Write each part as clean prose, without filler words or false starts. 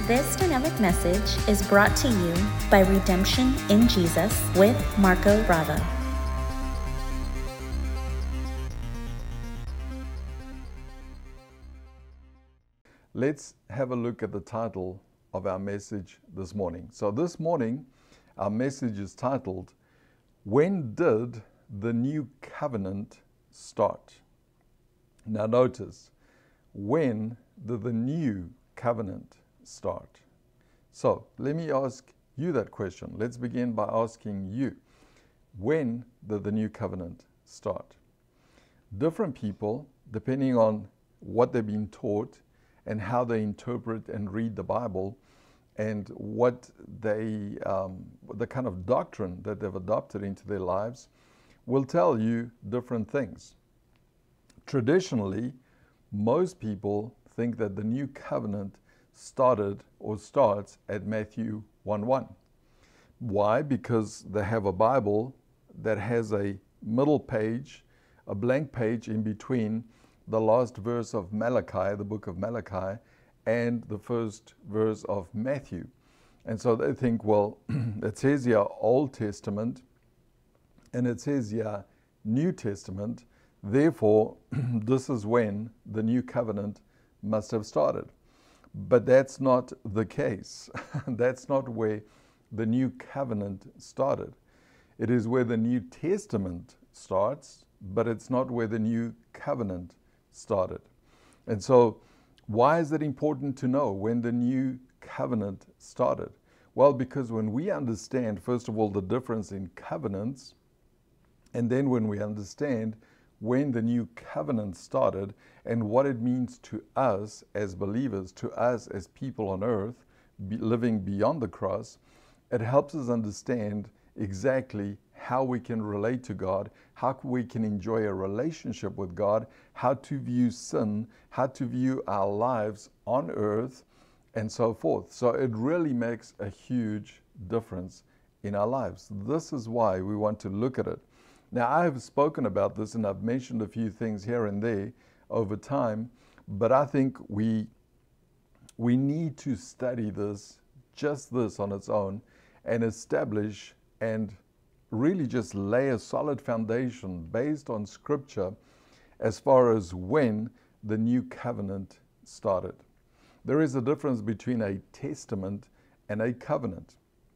This dynamic message is brought to you by Redemption in Jesus with Marco Bravo. Let's have a look at the title of our message this morning. So this morning, our message is titled, When Did the New Covenant Start? Now notice, when did the new covenant start? So let me ask you that question. Let's begin by asking you, when did the new covenant start? Different people, depending on what they've been taught and how they interpret and read the Bible, and what they, the kind of doctrine that they've adopted into their lives, will tell you different things. Traditionally, most people think that the new covenant started or starts at Matthew 1:1. Why? Because they have a Bible that has a middle page, a blank page in between the last verse of Malachi, the book of Malachi, and the first verse of Matthew. And so they think, well, it says here Old Testament and it says here New Testament, therefore this is when the new covenant must have started. But that's not the case. That's not where the new covenant started. It is where the New Testament starts, but it's not where the new covenant started. And so why is it important to know when the new covenant started? Well, because when we understand, first of all, the difference in covenants, and then when we understand when the new covenant started and what it means to us as believers, to us as people on earth, living beyond the cross, it helps us understand exactly how we can relate to God, how we can enjoy a relationship with God, how to view sin, how to view our lives on earth, and so forth. So it really makes a huge difference in our lives. This is why we want to look at it. Now, I have spoken about this and I've mentioned a few things here and there over time, but I think we need to study this, just this on its own, and establish and really just lay a solid foundation based on Scripture as far as when the new covenant started. There is a difference between a testament and a covenant.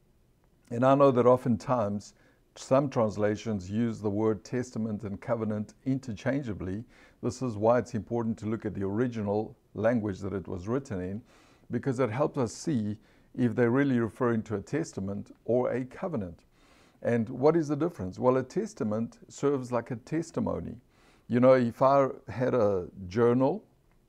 And I know that oftentimes some translations use the word testament and covenant interchangeably. This is why it's important to look at the original language that it was written in, because it helps us see if they're really referring to a testament or a covenant. And what is the difference? Well, a testament serves like a testimony. You know, if I had a journal,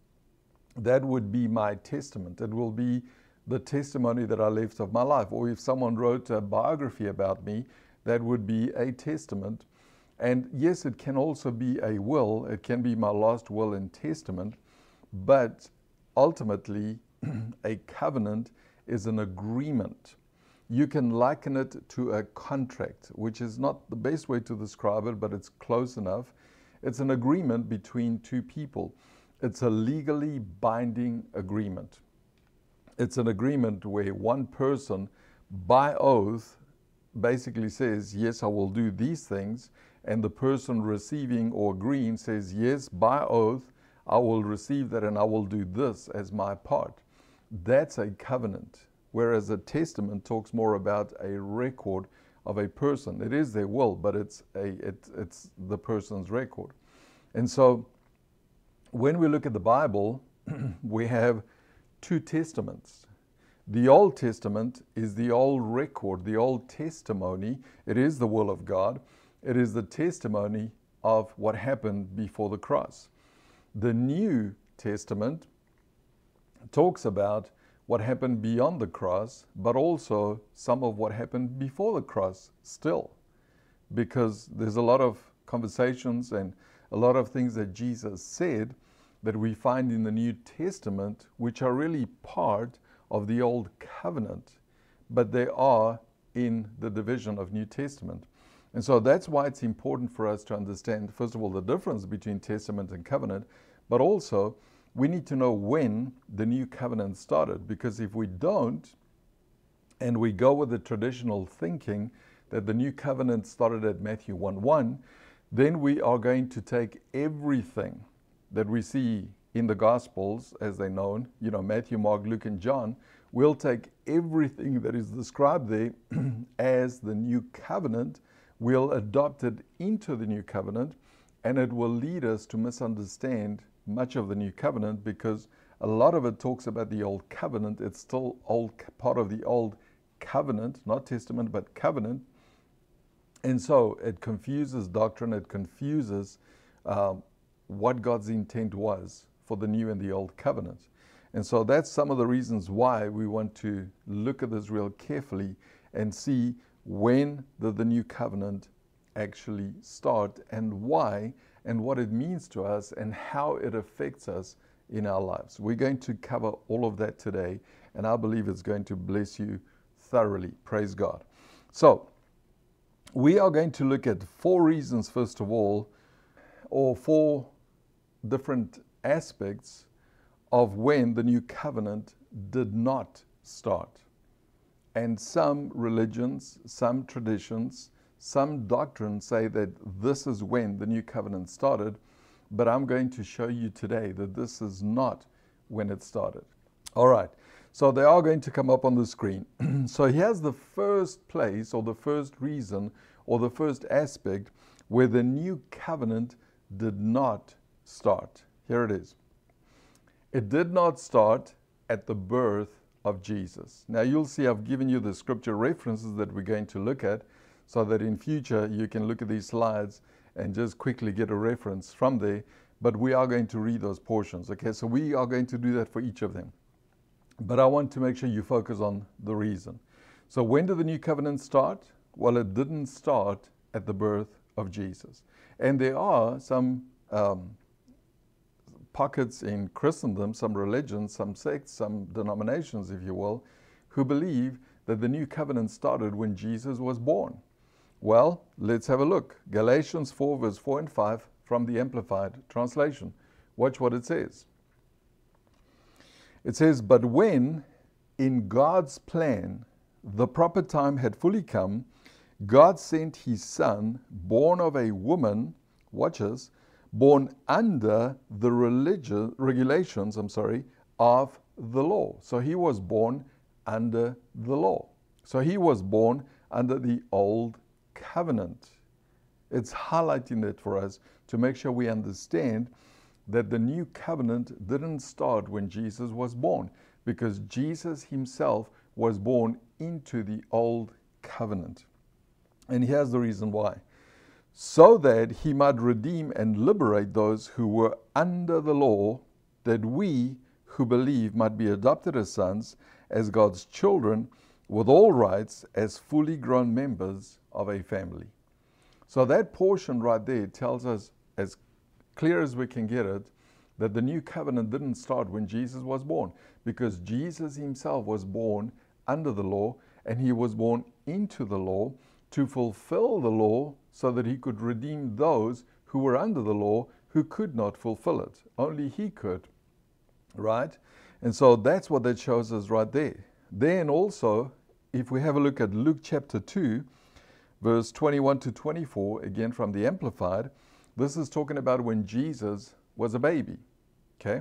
that would be my testament. It will be the testimony that I left of my life. Or if someone wrote a biography about me, that would be a testament. And yes, it can also be a will. It can be my last will and testament. But ultimately, a covenant is an agreement. You can liken it to a contract, which is not the best way to describe it, but it's close enough. It's an agreement between two people. It's a legally binding agreement. It's an agreement where one person, by oath, basically says, yes, I will do these things, and the person receiving or agreeing says, yes, by oath, I will receive that and I will do this as my part. That's a covenant. Whereas a testament talks more about a record of a person. It is their will, but it's the person's record. And so when we look at the Bible, we have two testaments. The Old Testament is the old record, the old testimony. It is the will of God. It is the testimony of what happened before the cross. The New Testament talks about what happened beyond the cross, but also some of what happened before the cross still. Because there's a lot of conversations and a lot of things that Jesus said that we find in the New Testament, which are really part of the Old Covenant, but they are in the division of New Testament. And so that's why it's important for us to understand, first of all, the difference between testament and covenant, but also we need to know when the new covenant started, because if we don't, and we go with the traditional thinking that the new covenant started at Matthew 1:1, then we are going to take everything that we see in the Gospels, as they're known, Matthew, Mark, Luke, and John. We'll take everything that is described there as the new covenant. We'll adopt it into the new covenant, and it will lead us to misunderstand much of the new covenant, because a lot of it talks about the old covenant. It's still part of the old covenant, not testament, but covenant. And so it confuses doctrine. It confuses what God's intent was for the new and the old covenant. And so that's some of the reasons why we want to look at this real carefully and see when did the new covenant actually start, and why, and what it means to us, and how it affects us in our lives. We're going to cover all of that today, and I believe it's going to bless you thoroughly. Praise God. So we are going to look at 4 reasons, first of all, or 4 different aspects of when the new covenant did not start. And some religions, some traditions, some doctrines say that this is when the new covenant started, but I'm going to show you today that this is not when it started. All right, so they are going to come up on the screen. So here's the first place, or the first reason, or the first aspect where the new covenant did not start. Here it is. It did not start at the birth of Jesus. Now you'll see I've given you the scripture references that we're going to look at, so that in future you can look at these slides and just quickly get a reference from there. But we are going to read those portions. Okay, so we are going to do that for each of them. But I want to make sure you focus on the reason. So when did the new covenant start? Well, it didn't start at the birth of Jesus. And there are some pockets in Christendom, some religions, some sects, some denominations, if you will, who believe that the new covenant started when Jesus was born. Well, let's have a look. Galatians 4, verse 4 and 5 from the Amplified Translation. Watch what it says. It says, "But when, in God's plan, the proper time had fully come, God sent his Son, born of a woman," watch this, "born under the regulations of the law." So he was born under the law. So he was born under the old covenant. It's highlighting that for us to make sure we understand that the new covenant didn't start when Jesus was born, because Jesus himself was born into the old covenant. And here's the reason why. So that he might redeem and liberate those who were under the law, that we who believe might be adopted as sons, as God's children, with all rights as fully grown members of a family. So that portion right there tells us, as clear as we can get it, that the new covenant didn't start when Jesus was born, because Jesus himself was born under the law, and he was born into the law to fulfill the law, so that he could redeem those who were under the law, who could not fulfill it. Only he could, right? And so that's what that shows us right there. Then also, if we have a look at Luke chapter 2, verse 21 to 24, again from the Amplified, this is talking about when Jesus was a baby, okay?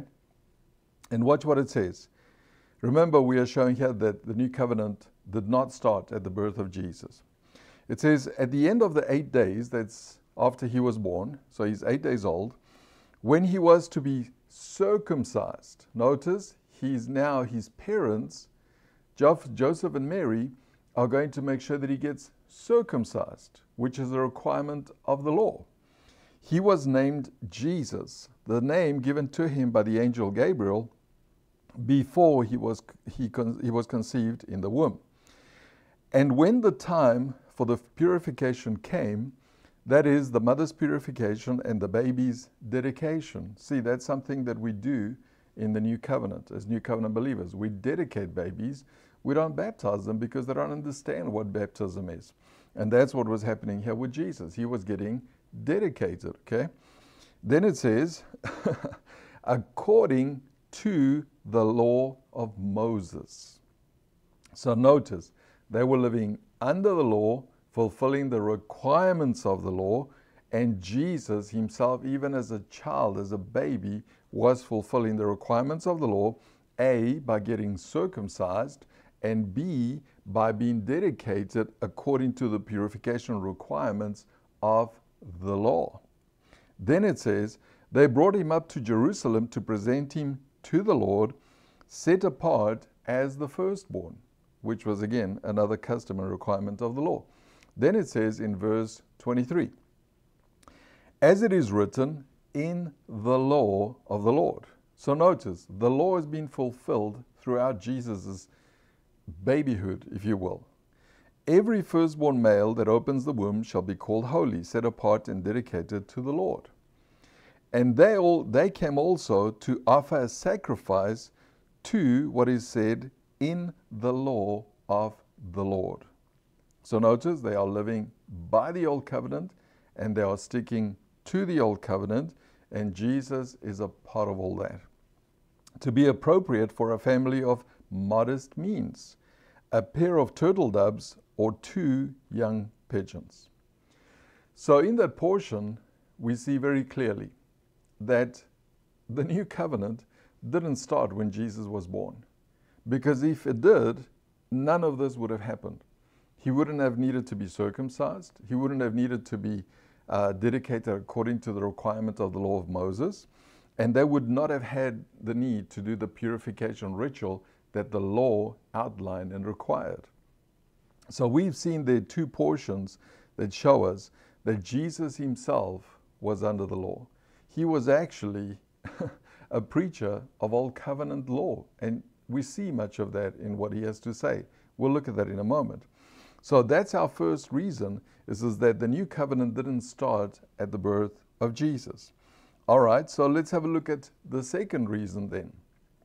And watch what it says. Remember, we are showing here that the new covenant did not start at the birth of Jesus. It says, at the end of the 8 days, that's after he was born, so he's 8 days old, when he was to be circumcised. Notice, his parents, Joseph and Mary, are going to make sure that he gets circumcised, which is a requirement of the law. He was named Jesus, the name given to him by the angel Gabriel before he was conceived in the womb. And when the time for the purification came, that is the mother's purification and the baby's dedication. See, that's something that we do in the new covenant as new covenant believers. We dedicate babies. We don't baptize them because they don't understand what baptism is. And that's what was happening here with Jesus. He was getting dedicated, okay? Then it says, according to the law of Moses. So notice, they were living under the law, fulfilling the requirements of the law, and Jesus himself, even as a child, as a baby, was fulfilling the requirements of the law, A, by getting circumcised, and B, by being dedicated according to the purification requirements of the law. Then it says, they brought him up to Jerusalem to present him to the Lord, set apart as the firstborn, which was again another custom and requirement of the law. Then it says in verse 23, as it is written in the law of the Lord. So notice, the law has been fulfilled throughout Jesus' babyhood, if you will. Every firstborn male that opens the womb shall be called holy, set apart and dedicated to the Lord. And they came also to offer a sacrifice to what is said in the law of the Lord. So notice, they are living by the old covenant and they are sticking to the old covenant, and Jesus is a part of all that. To be appropriate for a family of modest means, a pair of turtle doves or 2 young pigeons. So in that portion, we see very clearly that the new covenant didn't start when Jesus was born. Because if it did, none of this would have happened. He wouldn't have needed to be circumcised. He wouldn't have needed to be dedicated according to the requirement of the law of Moses. And they would not have had the need to do the purification ritual that the law outlined and required. So we've seen there 2 portions that show us that Jesus himself was under the law. He was actually a preacher of old covenant law, and we see much of that in what he has to say. We'll look at that in a moment. So that's our first reason, is that the new covenant didn't start at the birth of Jesus. All right, so let's have a look at the second reason then.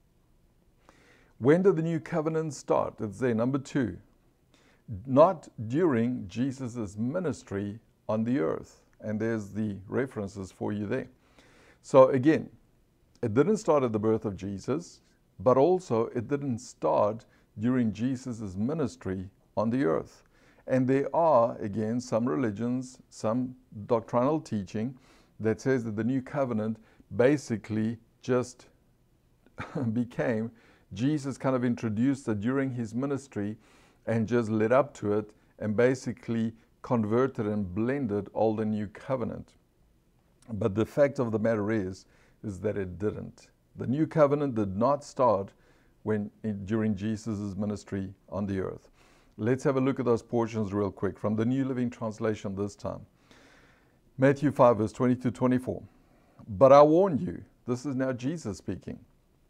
When did the new covenant start? It's there, number 2. Not during Jesus' ministry on the earth. And there's the references for you there. So again, it didn't start at the birth of Jesus, but also it didn't start during Jesus' ministry on the earth. And there are, again, some religions, some doctrinal teaching that says that the new covenant basically just became, Jesus kind of introduced it during his ministry and just led up to it and basically converted and blended Old and New Covenant. But the fact of the matter is that it didn't. The new covenant did not start during Jesus' ministry on the earth. Let's have a look at those portions real quick from the New Living Translation this time. Matthew 5, verse 20-24. But I warn you, this is now Jesus speaking,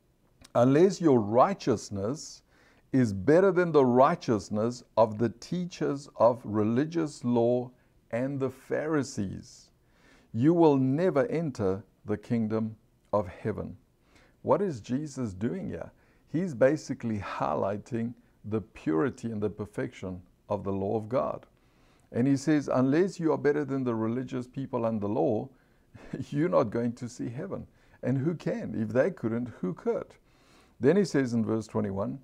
unless your righteousness is better than the righteousness of the teachers of religious law and the Pharisees, you will never enter the kingdom of heaven. What is Jesus doing here? He's basically highlighting the purity and the perfection of the law of God. And he says, unless you are better than the religious people and the law, you're not going to see heaven. And who can? If they couldn't, who could? Then he says in verse 21,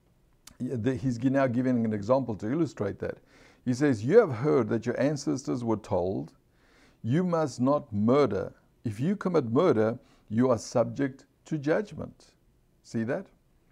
he's now giving an example to illustrate that. He says, you have heard that your ancestors were told, you must not murder. If you commit murder, you are subject to judgment. See that?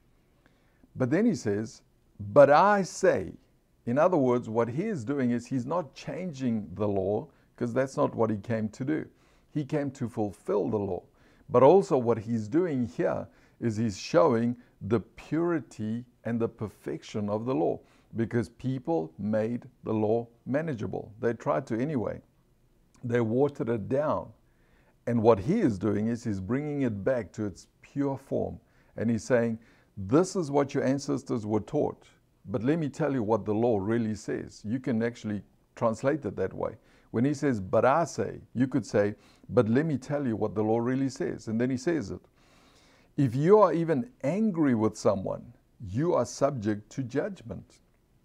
But then he says, but I say, in other words, what he is doing is he's not changing the law, because that's not what he came to do. He came to fulfill the law. But also what he's doing here is he's showing the purity and the perfection of the law, because people made the law manageable. They tried to anyway. They watered it down. And what he is doing is he's bringing it back to its pure form. And he's saying, this is what your ancestors were taught. But let me tell you what the law really says. You can actually translate it that way. When he says, but I say, you could say, but let me tell you what the law really says. And then he says it. If you are even angry with someone, you are subject to judgment.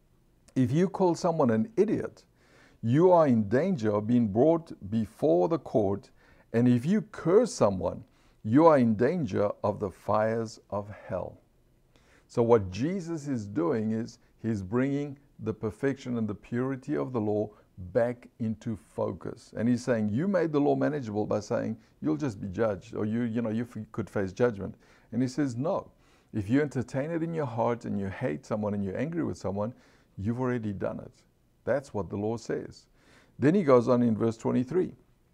If you call someone an idiot, you are in danger of being brought before the court. And if you curse someone, you are in danger of the fires of hell. So what Jesus is doing is he's bringing the perfection and the purity of the law back into focus. And he's saying, you made the law manageable by saying you'll just be judged, or you could face judgment. And he says, no, if you entertain it in your heart and you hate someone and you're angry with someone, you've already done it. That's what the law says. Then he goes on in verse 23.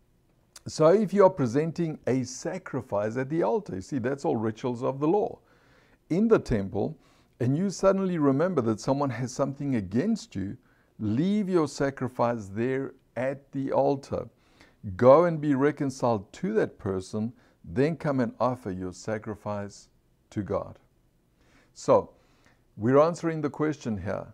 So if you are presenting a sacrifice at the altar, you see, that's all rituals of the law, in the temple, and you suddenly remember that someone has something against you, leave your sacrifice there at the altar. Go and be reconciled to that person, then come and offer your sacrifice to God. So, we're answering the question here.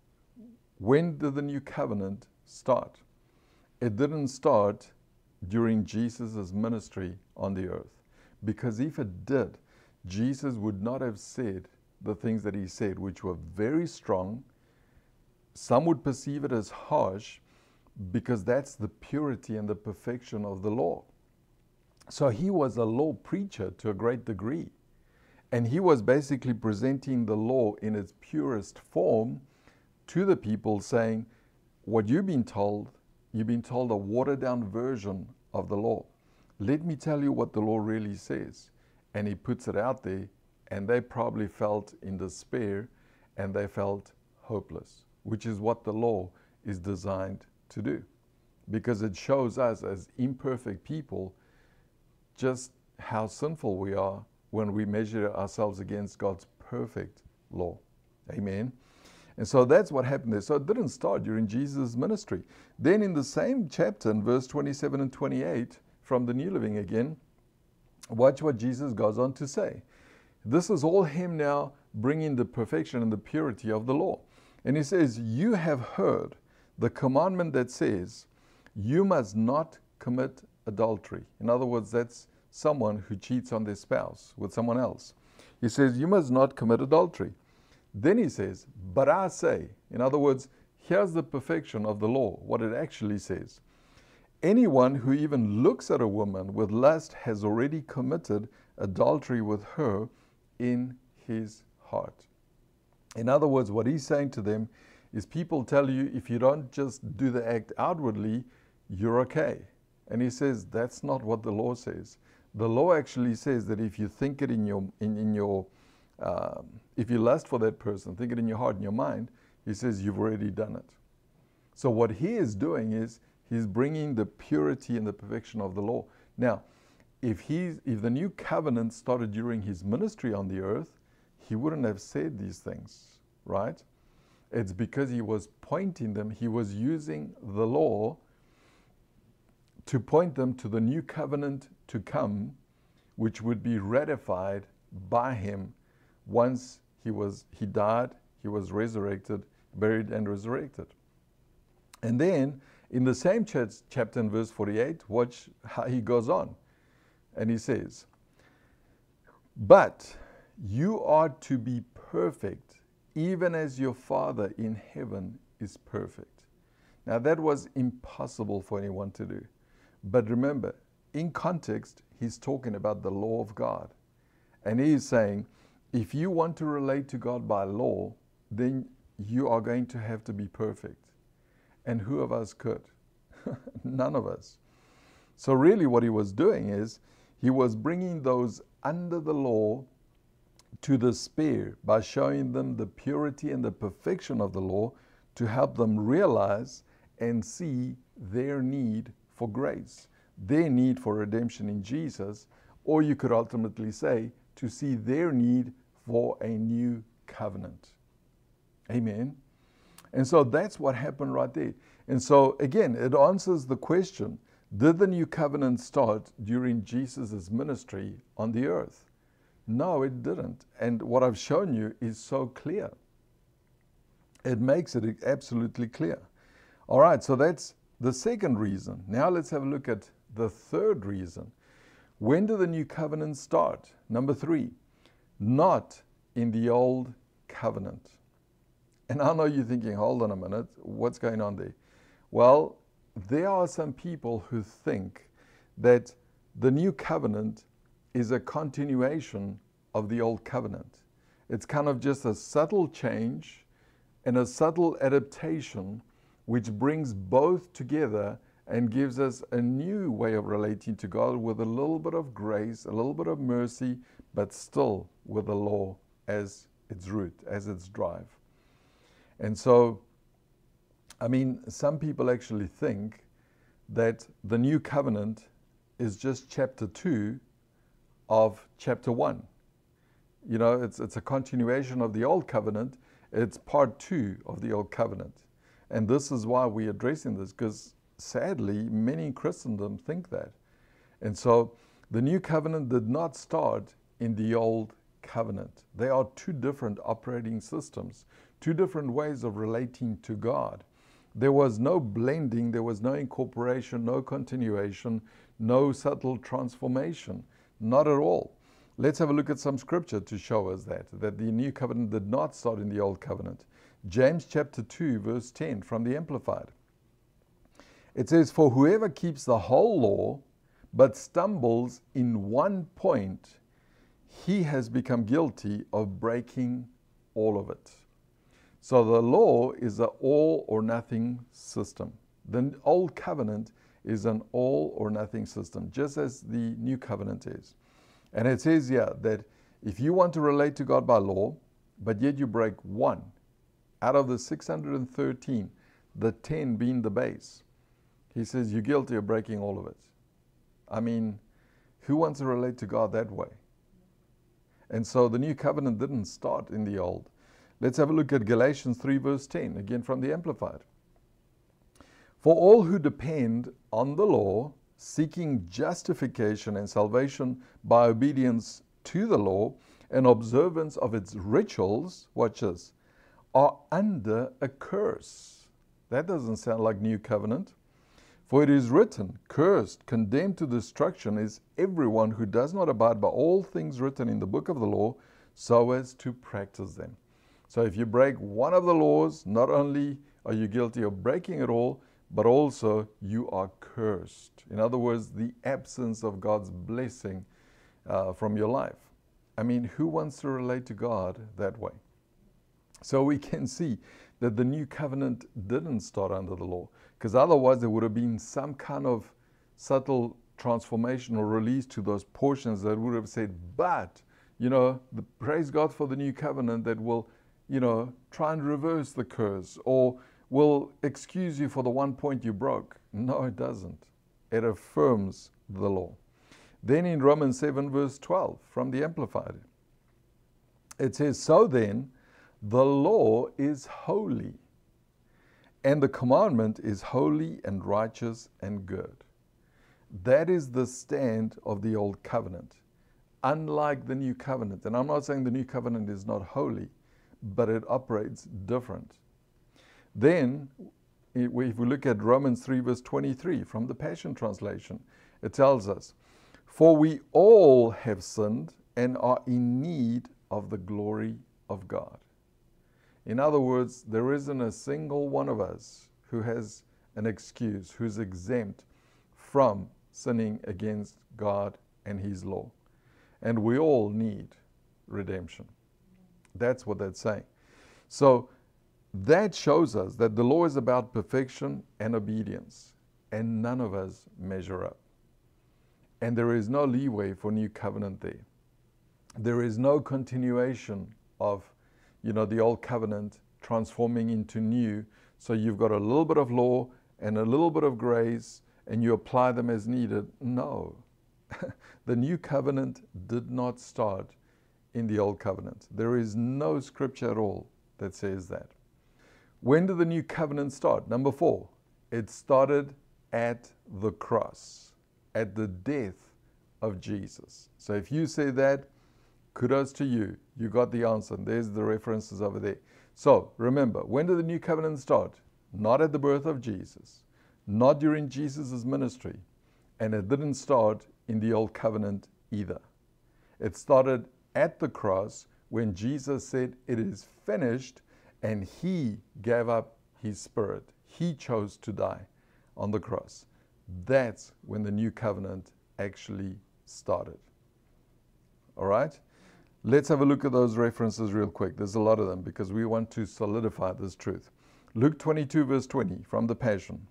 When did the new covenant start? It didn't start during Jesus' ministry on the earth. Because if it did, Jesus would not have said the things that he said, which were very strong. Some would perceive it as harsh because that's the purity and the perfection of the law. So he was a law preacher to a great degree. And he was basically presenting the law in its purest form to the people, saying, what you've been told a watered down version of the law. Let me tell you what the law really says. And he puts it out there, and they probably felt in despair and they felt hopeless, which is what the law is designed to do, because it shows us as imperfect people just how sinful we are when we measure ourselves against God's perfect law. Amen. And so that's what happened there. So it didn't start during Jesus' ministry. Then in the same chapter, in verse 27 and 28, from the New Living again, watch what Jesus goes on to say. This is all him now bringing the perfection and the purity of the law. And he says, you have heard the commandment that says, you must not commit adultery. In other words, that's someone who cheats on their spouse with someone else. He says, you must not commit adultery. Then he says, but I say, in other words, here's the perfection of the law, what it actually says. Anyone who even looks at a woman with lust has already committed adultery with her in his heart. In other words, what he's saying to them is, people tell you if you don't just do the act outwardly, you're okay. And he says that's not what the law says. The law actually says that if you think it if you lust for that person, think it in your heart and your mind, he says you've already done it. So what he is doing is he's bringing the purity and the perfection of the law. Now, if the new covenant started during his ministry on the earth, he wouldn't have said these things, right? It's because he was pointing them, he was using the law to point them to the new covenant to come, which would be ratified by him once he died, he was resurrected, buried and resurrected. And then in the same chapter in verse 48, watch how he goes on. And he says, but you are to be perfect, even as your Father in heaven is perfect. Now that was impossible for anyone to do. But remember, in context, he's talking about the law of God. And he's saying, if you want to relate to God by law, then you are going to have to be perfect. And who of us could? None of us. So really what he was doing is, he was bringing those under the law to despair by showing them the purity and the perfection of the law to help them realize and see their need for grace, their need for redemption in Jesus, or you could ultimately say to see their need for a new covenant. Amen. And so that's what happened right there. And so again, it answers the question, did the new covenant start during Jesus' ministry on the earth? No, it didn't. And what I've shown you is so clear. It makes it absolutely clear. All right, so that's the second reason. Now let's have a look at the third reason. When did the new covenant start? Number 3, not in the old covenant. And I know you're thinking, hold on a minute, what's going on there? Well, there are some people who think that the new covenant is a continuation of the old covenant. It's kind of just a subtle change and a subtle adaptation which brings both together and gives us a new way of relating to God with a little bit of grace, a little bit of mercy, but still with the law as its root, as its drive. And so, I mean, some people actually think that the new covenant is just chapter 2 of chapter 1. You know, it's a continuation of the old covenant. It's part 2 of the old covenant. And this is why we're addressing this, because sadly, many in Christendom think that. And so the new covenant did not start in the old covenant. They are two different operating systems, two different ways of relating to God. There was no blending, there was no incorporation, no continuation, no subtle transformation, not at all. Let's have a look at some scripture to show us that the new covenant did not start in the old covenant. James chapter 2, verse 10 from the Amplified. It says, "For whoever keeps the whole law, but stumbles in one point, he has become guilty of breaking all of it." So the law is an all or nothing system. The old covenant is an all or nothing system, just as the new covenant is. And it says here that if you want to relate to God by law, but yet you break one out of the 613, the 10 being the base, he says you're guilty of breaking all of it. I mean, who wants to relate to God that way? And so the new covenant didn't start in the old. Let's have a look at Galatians 3 verse 10, again from the Amplified. "For all who depend on the law, seeking justification and salvation by obedience to the law and observance of its rituals," watch this, "are under a curse." That doesn't sound like new covenant. "For it is written, cursed, condemned to destruction is everyone who does not abide by all things written in the book of the law, so as to practice them." So if you break one of the laws, not only are you guilty of breaking it all, but also you are cursed. In other words, the absence of God's blessing from your life. I mean, who wants to relate to God that way? So we can see that the new covenant didn't start under the law, because otherwise there would have been some kind of subtle transformation or release to those portions that would have said, but, you know, praise God for the new covenant that will, you know, try and reverse the curse or will excuse you for the one point you broke. No, it doesn't. It affirms the law. Then in Romans 7 verse 12 from the Amplified, it says, "So then, the law is holy, and the commandment is holy and righteous and good." That is the stand of the old covenant, unlike the new covenant. And I'm not saying the new covenant is not holy, but it operates different. Then, if we look at Romans 3 verse 23 from the Passion Translation, it tells us, "For we all have sinned and are in need of the glory of God." In other words, there isn't a single one of us who has an excuse, who's exempt from sinning against God and His law. And we all need redemption. That's what that's saying. So that shows us that the law is about perfection and obedience, and none of us measure up. And there is no leeway for new covenant there. There is no continuation of, you know, the old covenant transforming into new. So you've got a little bit of law and a little bit of grace, and you apply them as needed. No. The new covenant did not start in the old covenant. There is no scripture at all that says that. When did the new covenant start? Number 4, it started at the cross, at the death of Jesus. So if you say that, kudos to you. You got the answer. And there's the references over there. So remember, when did the new covenant start? Not at the birth of Jesus, not during Jesus' ministry, and it didn't start in the old covenant either. It started at the cross when Jesus said, "It is finished," and He gave up His Spirit. He chose to die on the cross. That's when the new covenant actually started. All right? Let's have a look at those references real quick. There's a lot of them because we want to solidify this truth. Luke 22, verse 20, from the Passion.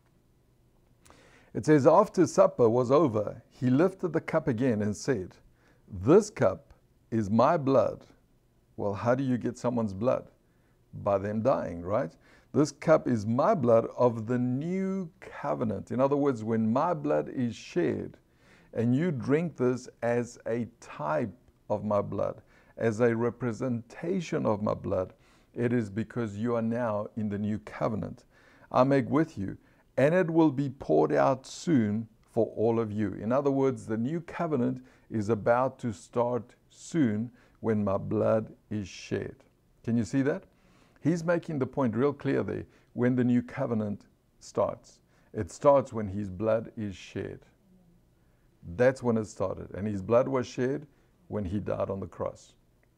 It says, after supper was over, he lifted the cup again and said, this cup is my blood. Well, how do you get someone's blood? By them dying, right? This cup is my blood of the new covenant. In other words, when my blood is shed, and you drink this as a type of my blood, as a representation of my blood, it is because you are now in the new covenant. I make with you, and it will be poured out soon for all of you. In other words, the new covenant is about to start soon when my blood is shed. Can you see that? He's making the point real clear there when the new covenant starts. It starts when his blood is shed. That's when it started. And his blood was shed when he died on the cross.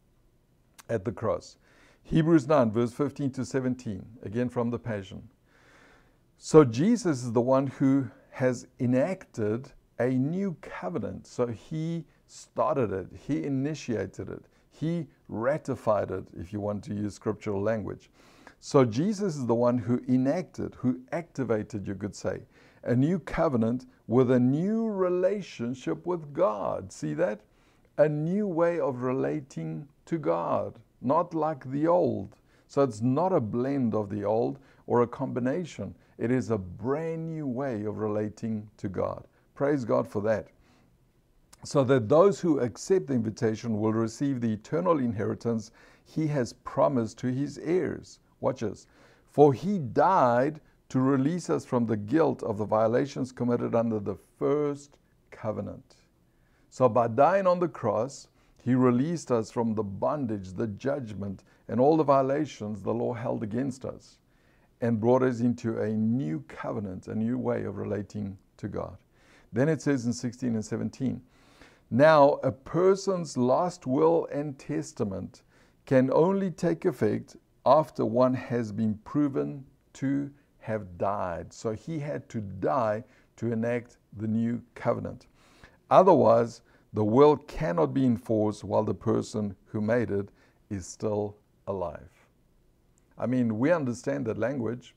At the cross. Hebrews 9, verse 15 to 17, again from the Passion. So Jesus is the one who has enacted a new covenant. So he started it. He initiated it. He ratified it, if you want to use scriptural language. So Jesus is the one who enacted, who activated, you could say, a new covenant with a new relationship with God. See that? A new way of relating to God, not like the old. So it's not a blend of the old or a combination. It is a brand new way of relating to God. Praise God for that. So that those who accept the invitation will receive the eternal inheritance he has promised to his heirs. Watch this. For he died to release us from the guilt of the violations committed under the first covenant. So by dying on the cross, he released us from the bondage, the judgment, and all the violations the law held against us, and brought us into a new covenant, a new way of relating to God. Then it says in 16 and 17, now a person's last will and testament can only take effect after one has been proven to have died. So he had to die to enact the new covenant. Otherwise, the will cannot be enforced while the person who made it is still alive. I mean, we understand that language.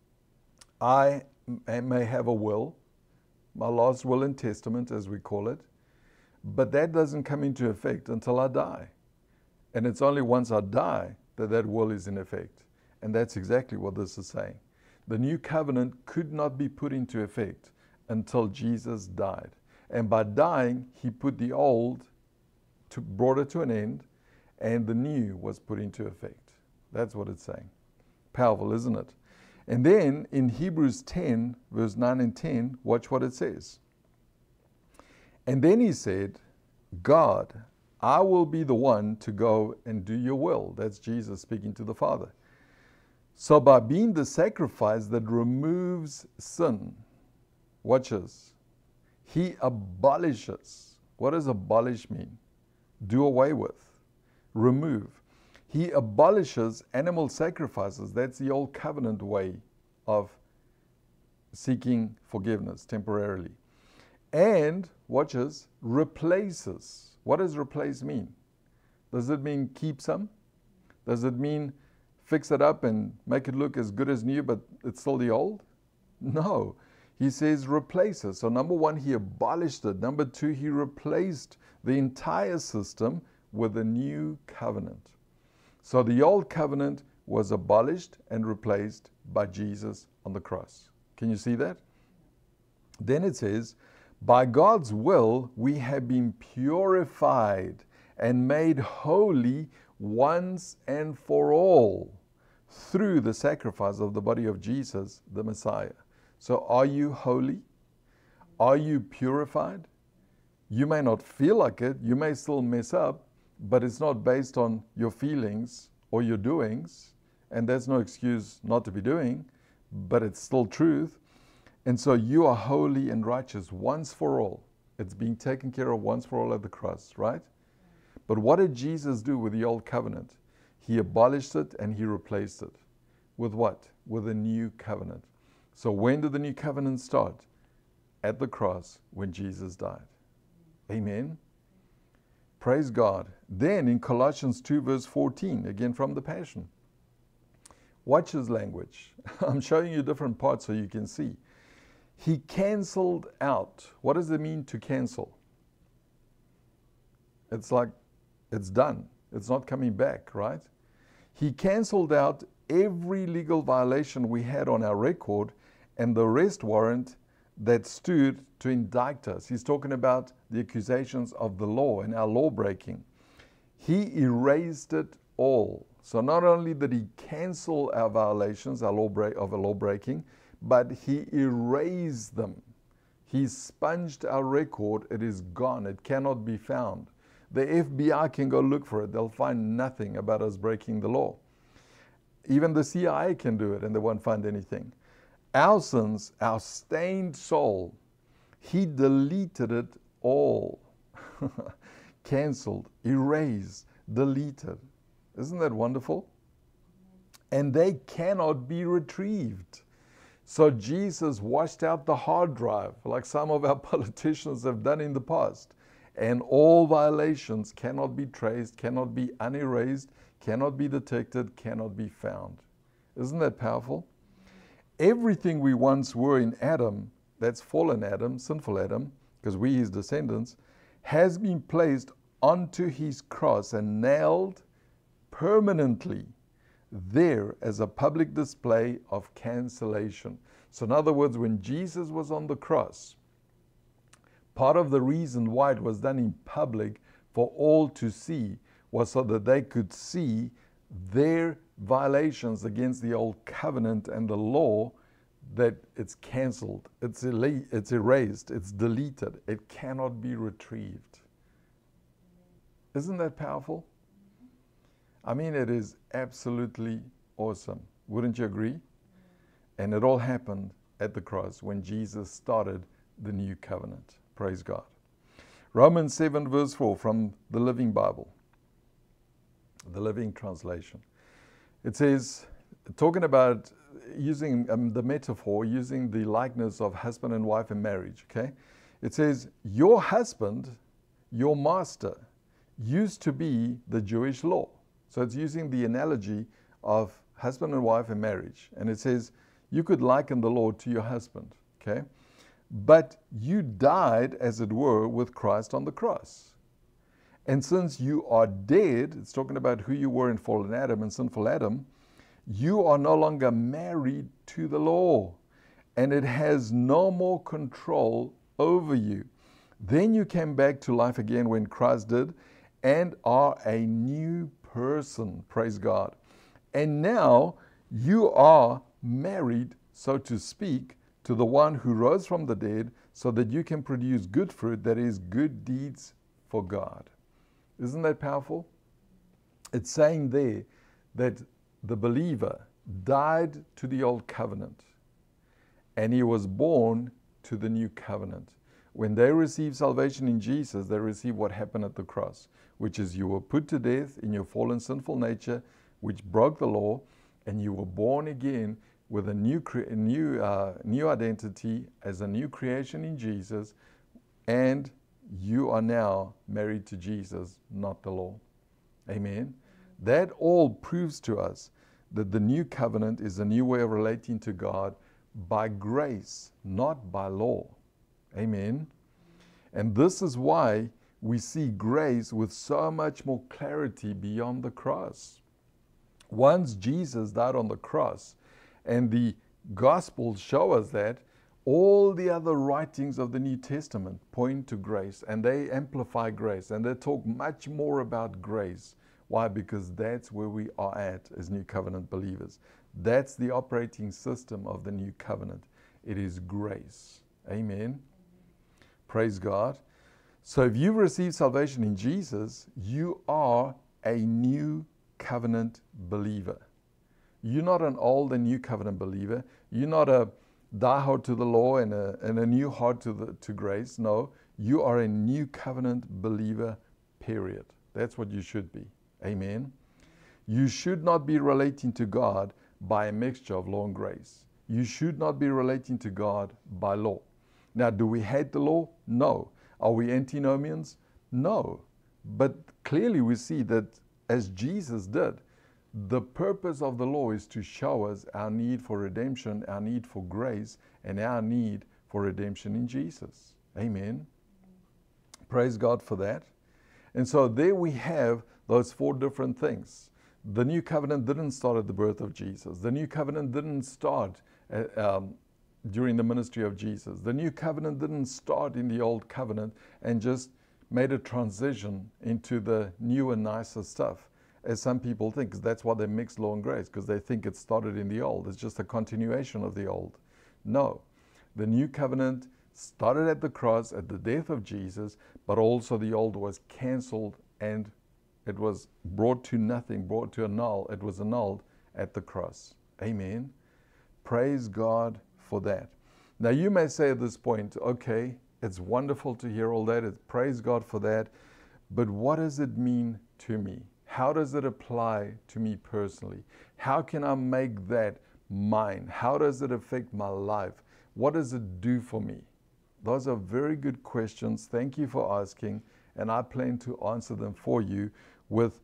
I may have a will, my last will and testament, as we call it, but that doesn't come into effect until I die. And it's only once I die that that will is in effect. And that's exactly what this is saying. The new covenant could not be put into effect until Jesus died. And by dying, he put the old, brought it to an end, and the new was put into effect. That's what it's saying. Powerful, isn't it? And then in Hebrews 10, verse 9 and 10, watch what it says. And then he said, God, I will be the one to go and do your will. That's Jesus speaking to the Father. So by being the sacrifice that removes sin, watch this, he abolishes. What does abolish mean? Do away with, remove. He abolishes animal sacrifices. That's the old covenant way of seeking forgiveness temporarily. And, watch this, replaces. What does replace mean? Does it mean keep some? Does it mean fix it up and make it look as good as new, but it's still the old? No. He says replaces. So number one, he abolished it. Number two, he replaced the entire system with a new covenant. So the old covenant was abolished and replaced by Jesus on the cross. Can you see that? Then it says, by God's will, we have been purified and made holy once and for all through the sacrifice of the body of Jesus, the Messiah. So are you holy? Are you purified? You may not feel like it. You may still mess up, but it's not based on your feelings or your doings. And there's no excuse not to be doing, but it's still truth. And so you are holy and righteous once for all. It's being taken care of once for all at the cross, right? But what did Jesus do with the old covenant? He abolished it and he replaced it. With what? With a new covenant. So when did the new covenant start? At the cross when Jesus died. Amen. Praise God. Then in Colossians 2 verse 14, again from the Passion. Watch his language. I'm showing you different parts so you can see. He canceled out. What does it mean to cancel? It's like it's done. It's not coming back, right? He canceled out every legal violation we had on our record and the arrest warrant that stood to indict us. He's talking about the accusations of the law and our law breaking. He erased it all. So not only did he cancel our violations, our law breaking, but he erased them. He sponged our record. It is gone. It cannot be found. The FBI can go look for it. They'll find nothing about us breaking the law. Even the CIA can do it and they won't find anything. Our sins, our stained soul, he deleted it all. Canceled, erased, deleted. Isn't that wonderful? And they cannot be retrieved. So Jesus washed out the hard drive, like some of our politicians have done in the past. And all violations cannot be traced, cannot be unerased, cannot be detected, cannot be found. Isn't that powerful? Everything we once were in Adam, that's fallen Adam, sinful Adam, because we his descendants, has been placed onto his cross and nailed permanently there as a public display of cancellation. So in other words, when Jesus was on the cross, part of the reason why it was done in public for all to see was so that they could see their violations against the old covenant and the law, that it's canceled, it's erased, it's deleted, it cannot be retrieved. Isn't that powerful? I mean, it is absolutely awesome. Wouldn't you agree? And it all happened at the cross when Jesus started the new covenant. Praise God. Romans 7 verse 4 from the Living Bible, the Living Translation. It says, talking about using the metaphor, using the likeness of husband and wife in marriage, okay? It says, your husband, your master, used to be the Jewish law. So it's using the analogy of husband and wife in marriage. And it says, you could liken the law to your husband, okay? But you died, as it were, with Christ on the cross. And since you are dead, it's talking about who you were in fallen Adam and sinful Adam, you are no longer married to the law, and it has no more control over you. Then you came back to life again when Christ did, and are a new person, praise God. And now you are married, so to speak, to the one who rose from the dead, so that you can produce good fruit, that is, good deeds for God. Isn't that powerful? It's saying there that the believer died to the old covenant and he was born to the new covenant. When they receive salvation in Jesus, they receive what happened at the cross, which is you were put to death in your fallen sinful nature, which broke the law, and you were born again with a new identity as a new creation in Jesus, and you are now married to Jesus, not the law. Amen. That all proves to us that the new covenant is a new way of relating to God by grace, not by law. Amen. And this is why we see grace with so much more clarity beyond the cross. Once Jesus died on the cross, and the Gospels show us that, all the other writings of the New Testament point to grace, and they amplify grace, and they talk much more about grace. Why? Because that's where we are at as New Covenant believers. That's the operating system of the New Covenant. It is grace. Amen. Praise God. So if you receive salvation in Jesus, you are a New Covenant believer. You're not an old and New Covenant believer. You're not a diehard to the law and a new heart to grace. No, you are a New Covenant believer, period. That's what you should be. Amen. You should not be relating to God by a mixture of law and grace. You should not be relating to God by law. Now, do we hate the law? No. Are we antinomians? No. But clearly we see that as Jesus did, the purpose of the law is to show us our need for redemption, our need for grace, and our need for redemption in Jesus. Amen. Praise God for that. And so there we have those four different things. The new covenant didn't start at the birth of Jesus. The new covenant didn't start during the ministry of Jesus. The new covenant didn't start in the old covenant and just made a transition into the new and nicer stuff, as some people think, because that's why they mix law and grace, because they think it started in the old. It's just a continuation of the old. No, the new covenant started at the cross, at the death of Jesus, but also the old was canceled and it was brought to nothing, brought to a null. It was annulled at the cross. Amen. Praise God for that. Now you may say at this point, okay, it's wonderful to hear all that. Praise God for that. But what does it mean to me? How does it apply to me personally? How can I make that mine? How does it affect my life? What does it do for me? Those are very good questions. Thank you for asking. And I plan to answer them for you with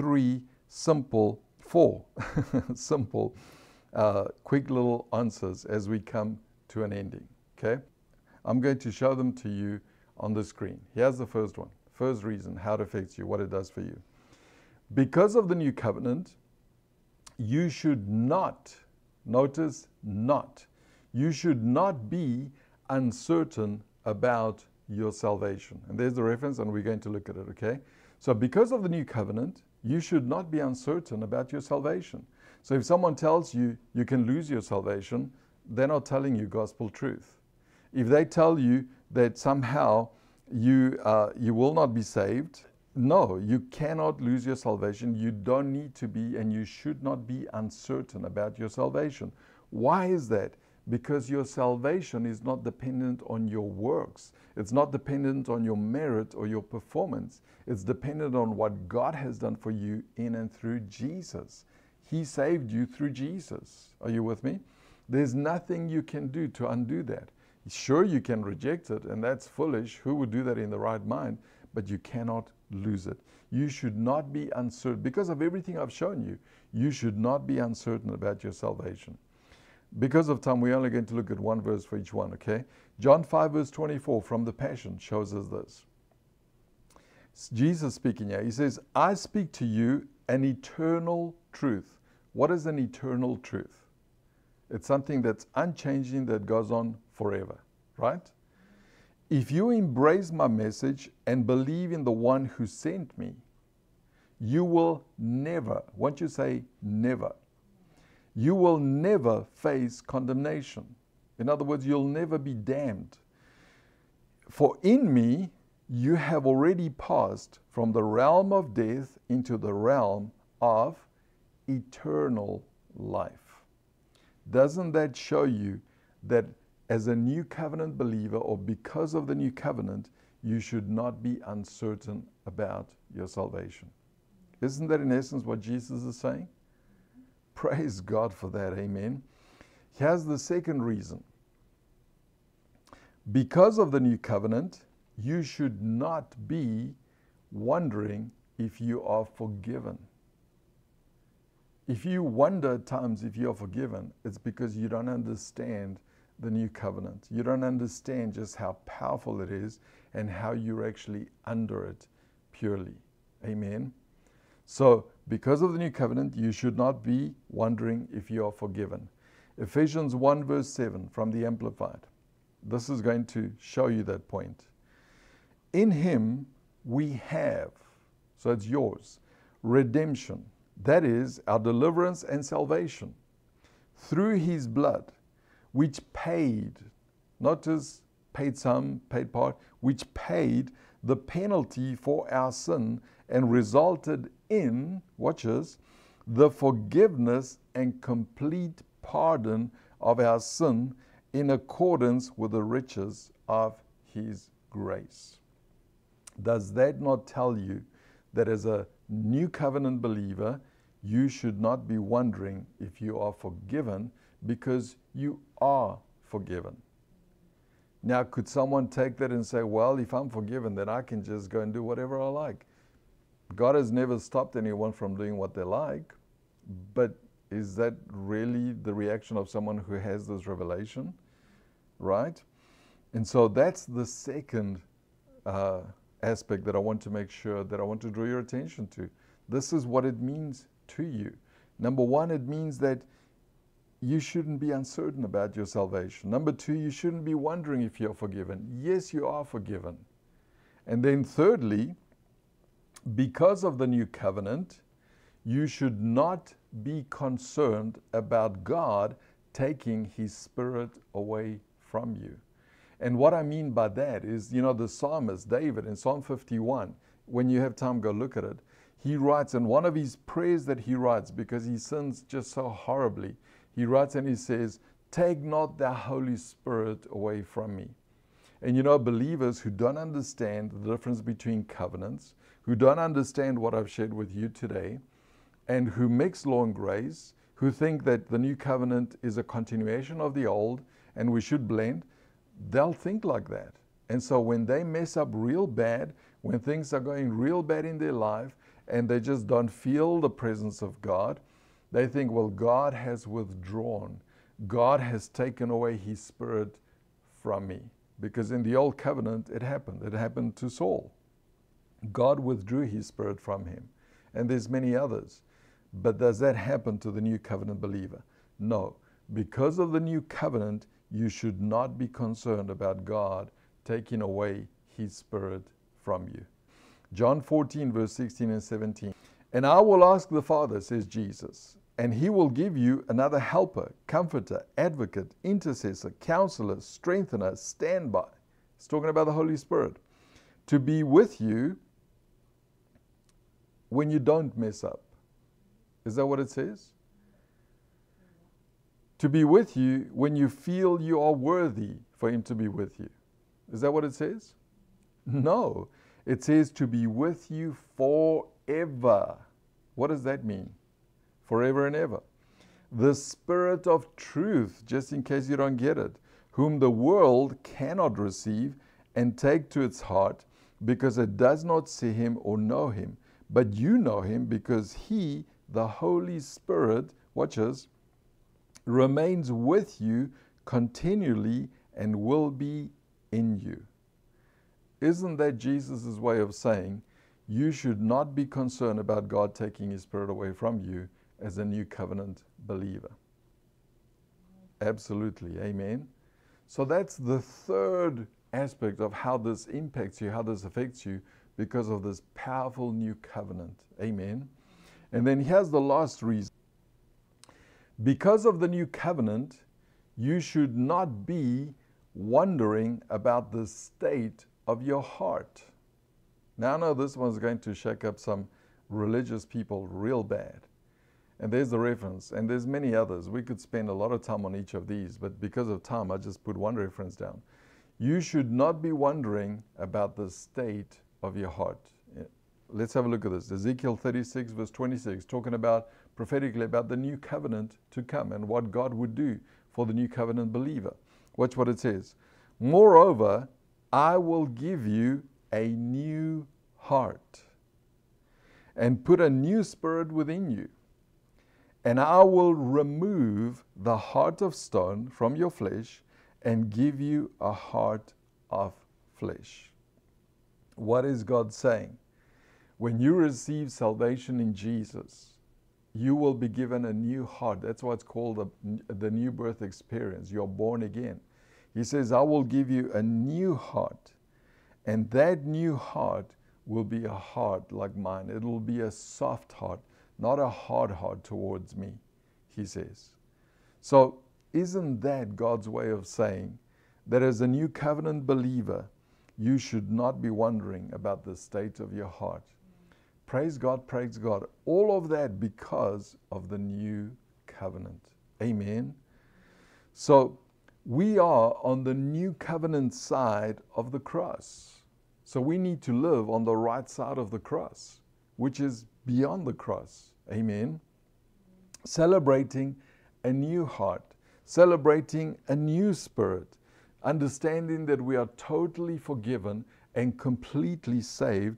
four simple, quick little answers as we come to an ending. Okay? I'm going to show them to you on the screen. Here's the first one. First reason, how it affects you, what it does for you. Because of the new covenant, you should not, notice not, you should not be uncertain about your salvation. And there's the reference, and we're going to look at it, okay? So because of the new covenant, you should not be uncertain about your salvation. So if someone tells you you can lose your salvation, they're not telling you gospel truth. If they tell you that somehow you will not be saved, no, you cannot lose your salvation. You don't need to be, and you should not be uncertain about your salvation. Why is that? Because your salvation is not dependent on your works. It's not dependent on your merit or your performance. It's dependent on what God has done for you in and through Jesus. He saved you through Jesus. Are you with me? There's nothing you can do to undo that. Sure, you can reject it, and that's foolish. Who would do that in the right mind? But you cannot lose it. You should not be uncertain. Because of everything I've shown you, you should not be uncertain about your salvation. Because of time, we're only going to look at one verse for each one, okay? John 5 verse 24 from the Passion shows us this. It's Jesus speaking here. He says, I speak to you an eternal truth. What is an eternal truth? It's something that's unchanging, that goes on forever, right? If you embrace my message and believe in the one who sent me, you will never, won't you say never? You will never face condemnation. In other words, you'll never be damned. For in me, you have already passed from the realm of death into the realm of eternal life. Doesn't that show you that as a new covenant believer, or because of the new covenant, you should not be uncertain about your salvation? Isn't that in essence what Jesus is saying? Praise God for that, amen. Here's the second reason. Because of the new covenant, you should not be wondering if you are forgiven. If you wonder at times if you are forgiven, it's because you don't understand the new covenant. You don't understand just how powerful it is and how you're actually under it purely. Amen. So, because of the new covenant, you should not be wondering if you are forgiven. Ephesians 1 verse 7 from the Amplified. This is going to show you that point. In him we have, so it's yours, redemption. That is our deliverance and salvation through his blood, which paid, not just paid some, paid part, which paid the penalty for our sin and resulted in, watch this, the forgiveness and complete pardon of our sin in accordance with the riches of his grace. Does that not tell you that as a new covenant believer, you should not be wondering if you are forgiven, because you are forgiven? Now, could someone take that and say, well, if I'm forgiven, then I can just go and do whatever I like? God has never stopped anyone from doing what they like, but is that really the reaction of someone who has this revelation? Right? And so that's the second aspect that I want to make sure that I want to draw your attention to. This is what it means to you. Number one, it means that you shouldn't be uncertain about your salvation. Number two, you shouldn't be wondering if you're forgiven. Yes, you are forgiven. And then thirdly, because of the new covenant, you should not be concerned about God taking His Spirit away from you. And what I mean by that is, the psalmist David in Psalm 51, when you have time, go look at it. He writes, in one of his prayers that he writes, because he sins just so horribly, he writes and he says, "Take not thy Holy Spirit away from me." And believers who don't understand the difference between covenants, who don't understand what I've shared with you today, and who mix law and grace, who think that the new covenant is a continuation of the old and we should blend, they'll think like that. And so when they mess up real bad, when things are going real bad in their life and they just don't feel the presence of God, they think, well, God has withdrawn. God has taken away His Spirit from me. Because in the old covenant, it happened. It happened to Saul. God withdrew His Spirit from him. And there's many others. But does that happen to the new covenant believer? No. Because of the new covenant, you should not be concerned about God taking away His Spirit from you. John 14, verse 16 and 17. "And I will ask the Father," says Jesus, "and He will give you another helper, comforter, advocate, intercessor, counselor, strengthener, standby." It's talking about the Holy Spirit. "To be with you when you don't mess up." Is that what it says? To be with you when you feel you are worthy for Him to be with you. Is that what it says? No. It says to be with you forever. What does that mean? Forever and ever. "The Spirit of truth," just in case you don't get it, "whom the world cannot receive and take to its heart, because it does not see Him or know Him. But you know Him, because He, the Holy Spirit," watch this, "remains with you continually and will be in you." Isn't that Jesus' way of saying you should not be concerned about God taking His Spirit away from you as a new covenant believer? Absolutely. Amen. So that's the third aspect of how this impacts you, how this affects you, because of this powerful new covenant. Amen. And then here's the last reason. Because of the new covenant, you should not be wondering about the state of your heart. Now I know this one's going to shake up some religious people real bad. And there's the reference, and there's many others. We could spend a lot of time on each of these, but because of time, I just put one reference down. You should not be wondering about the state of your heart. Let's have a look at this. Ezekiel 36, verse 26, talking about prophetically about the new covenant to come and what God would do for the new covenant believer. Watch what it says. "Moreover, I will give you a new heart and put a new spirit within you. And I will remove the heart of stone from your flesh and give you a heart of flesh." What is God saying? When you receive salvation in Jesus, you will be given a new heart. That's what's called the new birth experience. You're born again. He says, "I will give you a new heart, and that new heart will be a heart like mine. It will be a soft heart, not a hard heart towards me," He says. So isn't that God's way of saying that as a new covenant believer, you should not be wondering about the state of your heart? Praise God, praise God. All of that because of the new covenant. Amen. So we are on the new covenant side of the cross. So we need to live on the right side of the cross, which is beyond the cross. Amen. Celebrating a new heart, celebrating a new spirit, understanding that we are totally forgiven and completely saved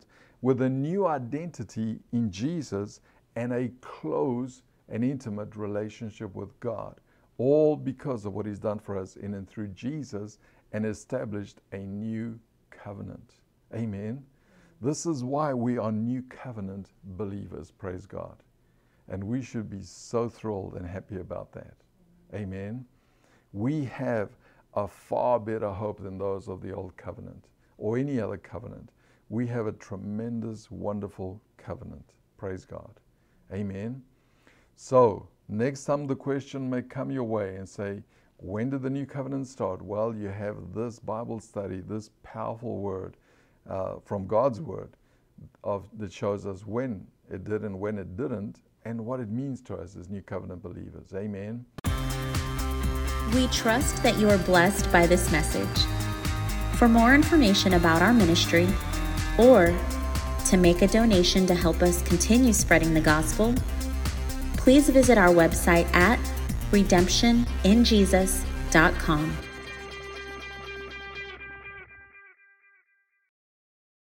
with a new identity in Jesus and a close and intimate relationship with God, all because of what He's done for us in and through Jesus and established a new covenant. Amen. This is why we are new covenant believers, praise God. And we should be so thrilled and happy about that. Amen. We have a far better hope than those of the old covenant or any other covenant. We have a tremendous, wonderful covenant. Praise God. Amen. So, next time the question may come your way and say, when did the new covenant start? Well, you have this Bible study, this powerful word from God's word that shows us when it did and when it didn't, and what it means to us as new covenant believers. Amen. We trust that you are blessed by this message. For more information about our ministry, or to make a donation to help us continue spreading the gospel, please visit our website at redemptioninjesus.com.